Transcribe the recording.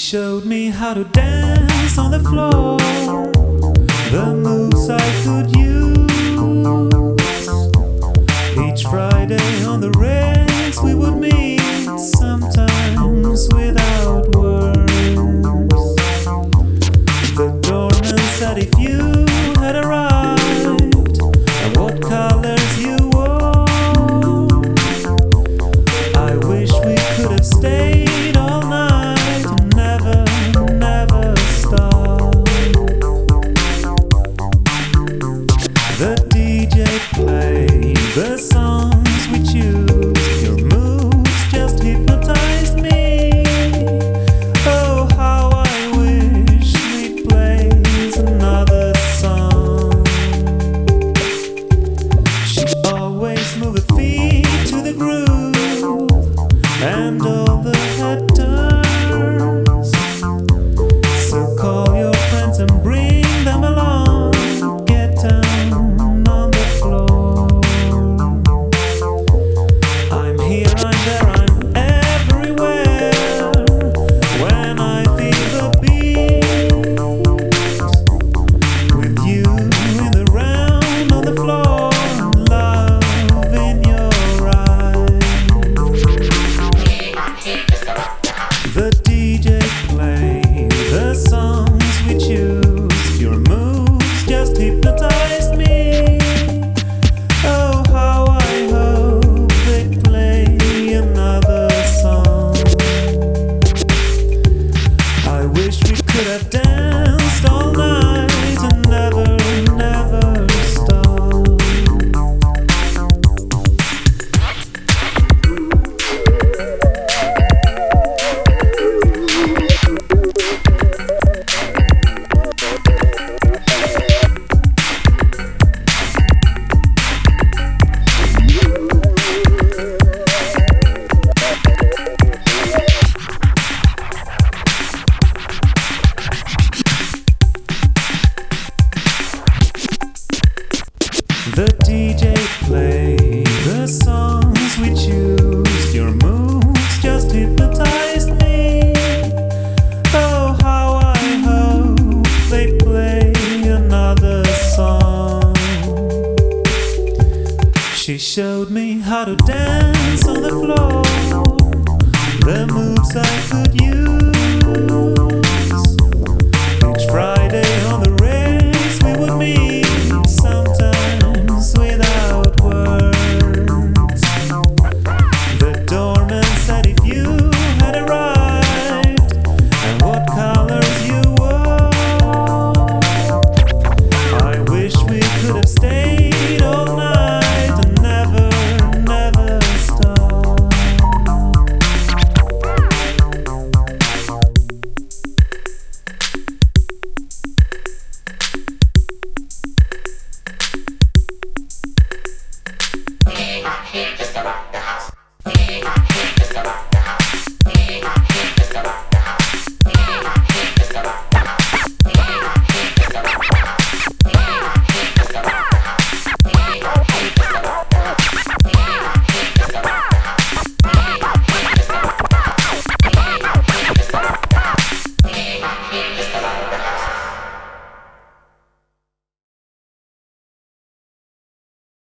showed me how to dance on the floor, the moves I could use. Each Friday on the rails we would meet, sometimes without words. The doorman said if you had arrived and what colors you wore, I wish we could have stayed all night and never, never stopped. The DJ played the songs we choose. Your moves just hypnotized me. Oh, how I wish we'd play another song. She always moved her feet to the groove, and all the head turns. So call your friends and bring them along. Get down on the floor. I'm here, I'm there, I'm everywhere. When I feel the beat, with you in the round on the floor, love in your eyes. The DJ played the songs we choose. Your moves just hypnotized me. Oh, how I hope they play another song. I wish we could have danced all night and never, never stopped. The DJ played the songs we choose. Your moves just hypnotized me. Oh, how I hope they play another song. She showed me how to dance on the floor, the moves I could use.